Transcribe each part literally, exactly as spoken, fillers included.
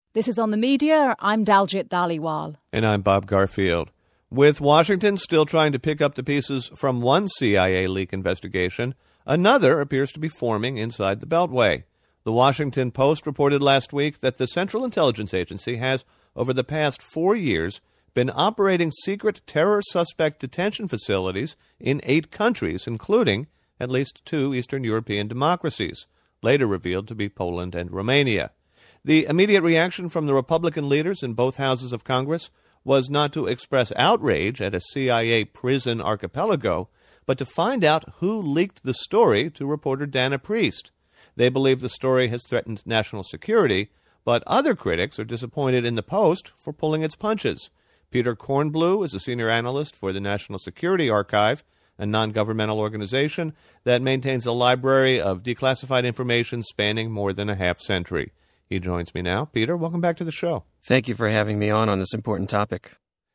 This is On the Media. I'm Daljit Dhaliwal. And I'm Bob Garfield. With Washington still trying to pick up the pieces from one C I A leak investigation, another appears to be forming inside the Beltway. The Washington Post reported last week that the Central Intelligence Agency has, over the past four years, been operating secret terror suspect detention facilities in eight countries, including at least two Eastern European democracies, later revealed to be Poland and Romania. The immediate reaction from the Republican leaders in both houses of Congress was not to express outrage at a C I A prison archipelago, but to find out who leaked the story to reporter Dana Priest. They believe the story has threatened national security, but other critics are disappointed in the Post for pulling its punches. Peter Kornblue is a senior analyst for the National Security Archive, a non-governmental organization that maintains a library of declassified information spanning more than a half-century. He joins me now. Peter, welcome back to the show. Thank you for having me on on this important topic.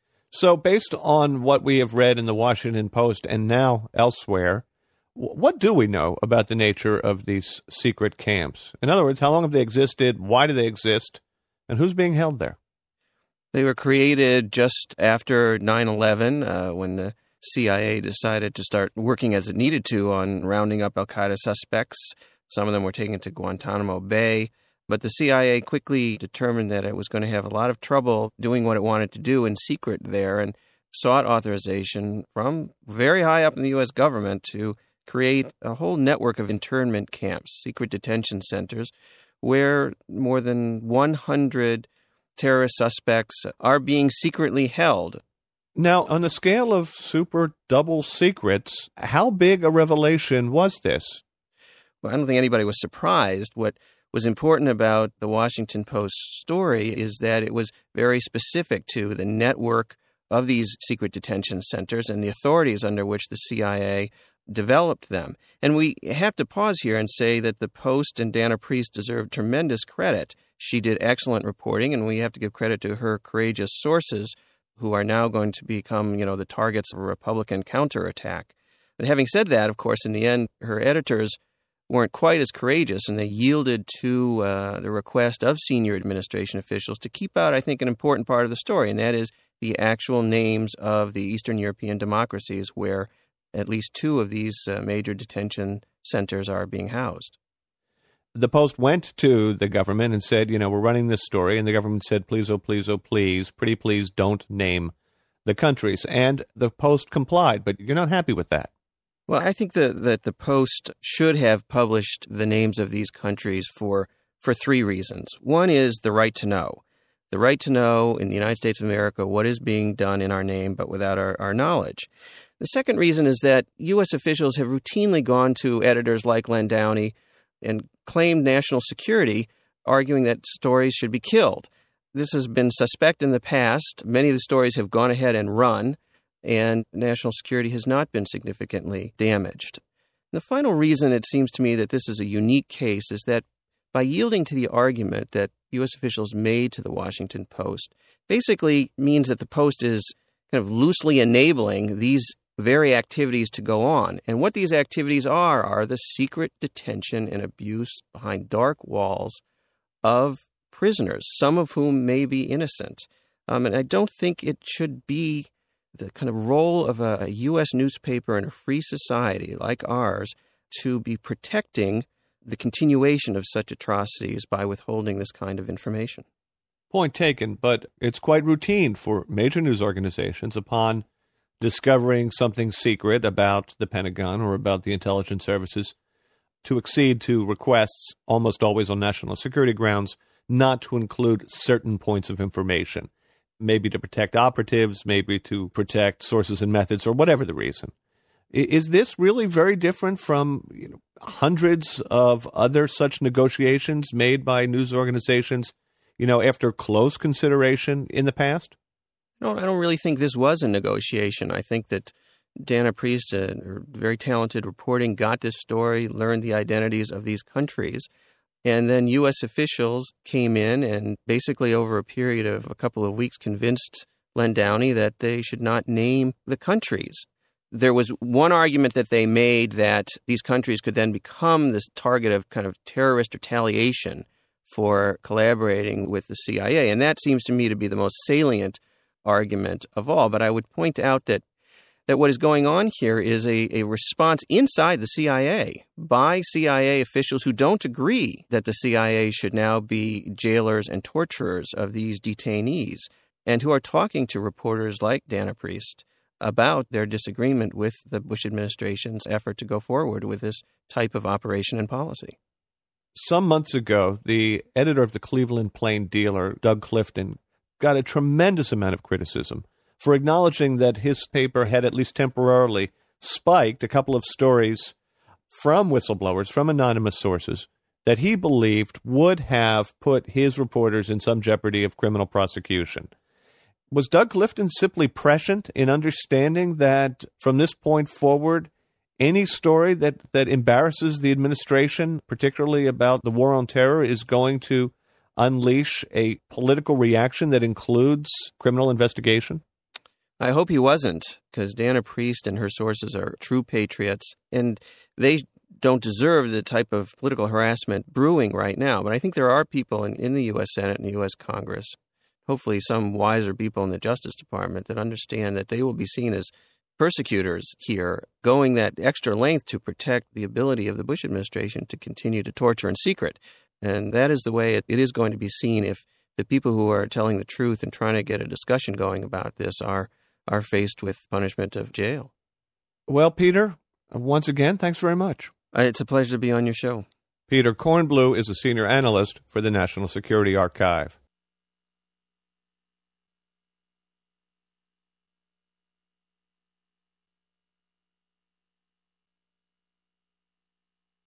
So based on what we have read in the Washington Post and now elsewhere, what do we know about the nature of these secret camps? In other words, how long have they existed? Why do they exist? And who's being held there? They were created just after nine eleven, uh, when the C I A decided to start working as it needed to on rounding up al-Qaeda suspects. Some of them were taken to Guantanamo Bay. But the C I A quickly determined that it was going to have a lot of trouble doing what it wanted to do in secret there and sought authorization from very high up in the U S government to create a whole network of internment camps, secret detention centers, where more than one hundred terrorist suspects are being secretly held. Now, on the scale of super double secrets, how big a revelation was this? Well, I don't think anybody was surprised. What was important about the Washington Post story is that it was very specific to the network of these secret detention centers and the authorities under which the C I A developed them. And we have to pause here and say that the Post and Dana Priest deserve tremendous credit. She did excellent reporting, and we have to give credit to her courageous sources who are now going to become, you know, the targets of a Republican counterattack. But having said that, of course, in the end, her editors weren't quite as courageous, and they yielded to uh, the request of senior administration officials to keep out, I think, an important part of the story, and that is the actual names of the Eastern European democracies where at least two of these uh, major detention centers are being housed. The Post went to the government and said, you know, we're running this story, and the government said, please, oh, please, oh, please, pretty please don't name the countries. And the Post complied, but you're not happy with that. Well, I think that, that the Post should have published the names of these countries for, for three reasons. One is the right to know. The right to know in the United States of America what is being done in our name, but without our, our knowledge. The second reason is that U S officials have routinely gone to editors like Len Downey and claimed national security, arguing that stories should be killed. This has been suspect in the past. Many of the stories have gone ahead and run, and national security has not been significantly damaged. The final reason it seems to me that this is a unique case is that by yielding to the argument that U S officials made to the Washington Post, basically means that the Post is kind of loosely enabling these very activities to go on. And what these activities are, are the secret detention and abuse behind dark walls of prisoners, some of whom may be innocent. Um, and I don't think it should be the kind of role of a, a U S newspaper in a free society like ours to be protecting the continuation of such atrocities by withholding this kind of information. Point taken, but it's quite routine for major news organizations upon discovering something secret about the Pentagon or about the intelligence services to accede to requests, almost always on national security grounds, not to include certain points of information, maybe to protect operatives, maybe to protect sources and methods, or whatever the reason. Is this really very different from you know, hundreds of other such negotiations made by news organizations, you know, after close consideration in the past? No, I don't really think this was a negotiation. I think that Dana Priest, a very talented reporting, got this story, learned the identities of these countries, and then U S officials came in and basically over a period of a couple of weeks convinced Len Downey that they should not name the countries. There was one argument that they made that these countries could then become this target of kind of terrorist retaliation for collaborating with the C I A. And that seems to me to be the most salient argument of all. But I would point out that that what is going on here is a, a response inside the C I A by C I A officials who don't agree that the C I A should now be jailers and torturers of these detainees, and who are talking to reporters like Dana Priest about their disagreement with the Bush administration's effort to go forward with this type of operation and policy. Some months ago, the editor of the Cleveland Plain Dealer, Doug Clifton, got a tremendous amount of criticism for acknowledging that his paper had at least temporarily spiked a couple of stories from whistleblowers, from anonymous sources, that he believed would have put his reporters in some jeopardy of criminal prosecution. Was Doug Clifton simply prescient in understanding that from this point forward, any story that, that embarrasses the administration, particularly about the war on terror, is going to unleash a political reaction that includes criminal investigation? I hope he wasn't, because Dana Priest and her sources are true patriots, and they don't deserve the type of political harassment brewing right now. But I think there are people in, in the U S Senate and the U S Congress, hopefully some wiser people in the Justice Department, that understand that they will be seen as persecutors here, going that extra length to protect the ability of the Bush administration to continue to torture in secret. And that is the way it, it is going to be seen if the people who are telling the truth and trying to get a discussion going about this are are faced with punishment of jail. Well, Peter, once again, thanks very much. Uh, it's a pleasure to be on your show. Peter Kornbluh is a senior analyst for the National Security Archive.